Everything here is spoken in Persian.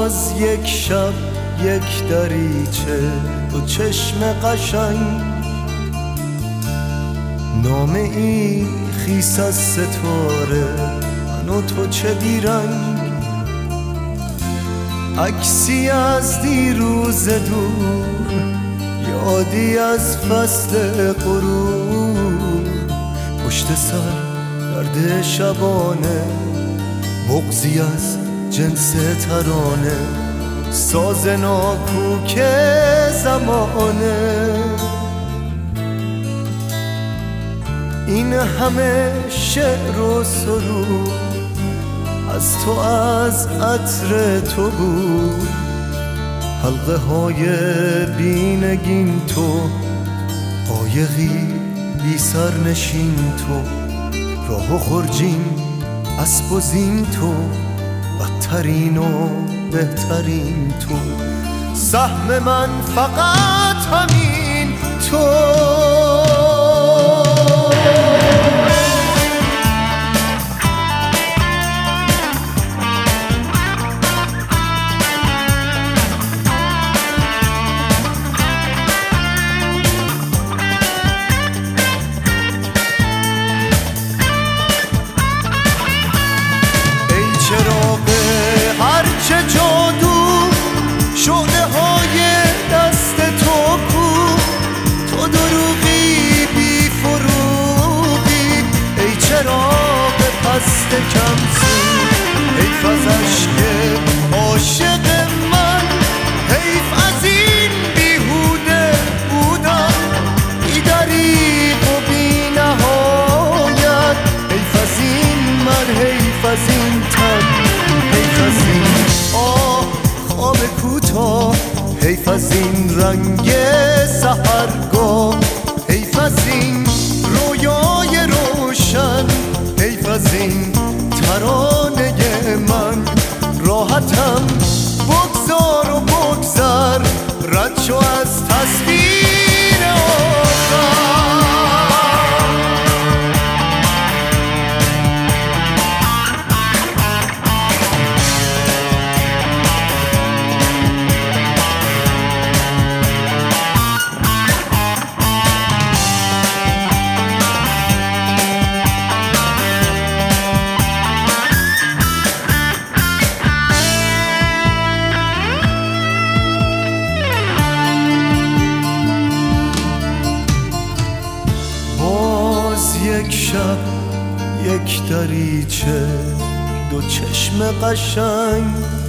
باز یک شب یک دریچه دو چشم قشنگ، نامه ای خیس از ستاره من و تو چه بیرنگ، عکسی از دیروز دور، یادی از فصل غرور، پشت سر درد شبانه، بغضی از جنس ترانه، ساز ناکوک زمانه. این همه شعر و سرود از تو، از عطر تو بود، حلقه های بینگین تو، قایقی بی سرنشین تو، راه و خرجین اسب و زین تو، بدترین و بهترین تو، سهم من فقط همین تو. شعله های دست تو کو، تو دروغی بی فروغی، ای چراغ پست کم سو، حیف از عشق عاشق من، حیف از این بیهوده بودن، بی دریغ و بی نهایت، حیف از این من، حیف از این تن، حیف از این خواب کوتاه، حیف از این رنگ سحرگاه، حیف از این رویای روشن، حیف از این ترانه من، راحتم بگذار و بگذر، رد شو از تصویر آخر. یک شب یک دریچه دو چشم قشنگ،